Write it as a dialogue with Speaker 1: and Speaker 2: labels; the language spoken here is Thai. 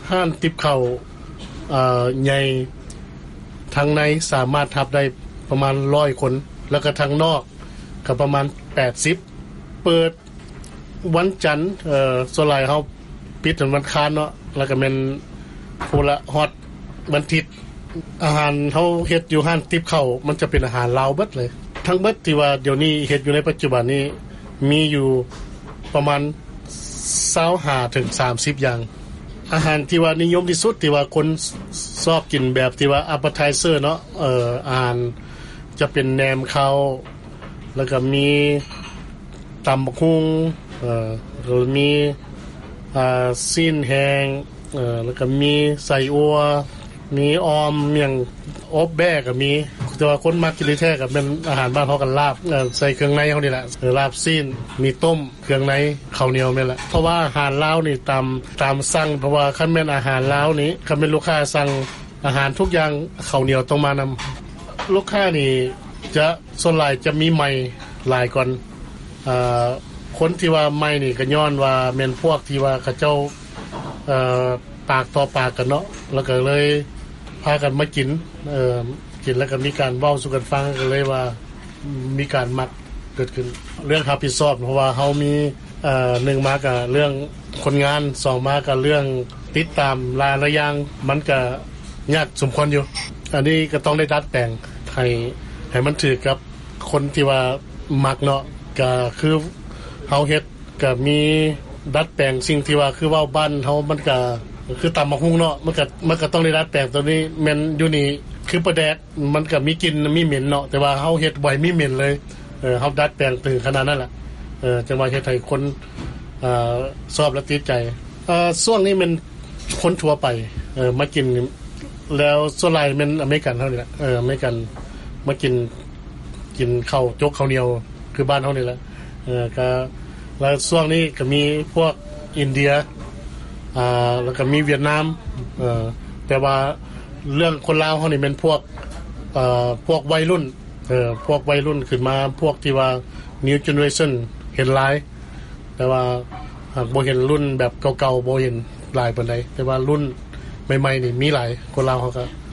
Speaker 1: ห้านติบข้าวใหญ่ทางในสามารถทับได้ประมาณ100คนแล้วก็ทางนอกก็ประมาณ80เปิดวันจันทร์ส่วนหลายเฮาปิดวันอังคารเนาะแล้วก็แม่นพูละฮอดวันอาทิตย์อาหารเฮาเฮ็ดอยู่ห้านติบข้าวมันจะเป็นอาหารลาวเบิดเลยทั้งเบิดที่ว่าเดี๋ยวนี้เฮ็ดอยู่ในปัจจุบันนี้มีอยู่ประมาณ25ถึง30อย่างอาหารที่ว่านิยมที่สุดที่ว่าคนชอบกินแบบที่ว่า appetizer เนาะอาหารจะเป็นแหนมข้าวแล้วก็มีตำบักหุ่งหรือมีซีนแห้งแล้วก็มีใส่อัวมีออมเมี่ยงอบแบ้ก็มีแต่ว่าคนมักกินแท้ก็เป็นอาหารบ้านเฮากันลาบใส่เครื่องในเฮานี่แหละลาบซีนมีต้มเครื่องในข้าวเหนียวแม่นล่ะเพราะว่าอาหารลาวนี่ตามสั่งเพราะว่าคันแม่นอาหารลาวนี่คันเป็นลูกค้าสั่งอาหารทุกอย่างข้าวเหนียวต้องมานำลูกค้านี่จะส่วนหลายจะมีใหม่หลายก่อนคนที่ว่าใหม่นี่ก็ย้อนว่าแม่นพวกที่ว่าเขาเจ้าปากต่อปากกันเนาะแล้วก็เลยพากันมากินกินแล้วก็มีการเว้าสู่กันฟังก็เลยว่ามีการมักเกิดขึ้นเรื่องรับผิดชอบเพราะว่าเฮามี1มาก็เรื่องคนงาน2มาก็เรื่องติดตามรายละอย่างมันก็ยากสมควรอยู่อันนี้ก็ต้องได้ดัดแปลงให้มันถือกับคนที่ว่ามักเนาะก็คือเฮาเฮ็ดก็มีดัดแปลงสิ่งที่ว่าคือเว้าบ้านเฮามันก็คือตำบักหุ่งเนาะมันก็ต้องได้ดัดแปลงตัวนี้แม่นอยู่นี่คือปลาแดกมันก็มีกลิ่นมีเหม็นเนาะแต่ว่าเฮาเฮ็ดบ่มีเหม็นเลยเฮาดัดแปลงถึงขนาดนั้นล่ะจังว่าเฮ็ดให้คนชอบและติดใจช่วงนี้มันคนทั่วไปมากินแล้วส่วนหลายมันอเมริกันเท่านี้แหละอเมริกันมากินข้าวจกข้าวเหนียวคือบ้านเฮานี่แหละก็แล้วช่วงนี้ก็มีพวกอินเดียแล้วก็มีเวียดนามแต่ว่าเรื่องคนลาวเฮานี่เป็นพวกวัยรุ่นพวกวัยรุ่นขึ้นมาพวกที่ว่า new generation เห็นหลายแต่ว่าหากบ่เห็นรุ่นแบบเก่าๆบ่เห็นหลายปานใดแต่ว่ารุ่นใหม่ๆนี่มีหลายคนลาวเฮาก็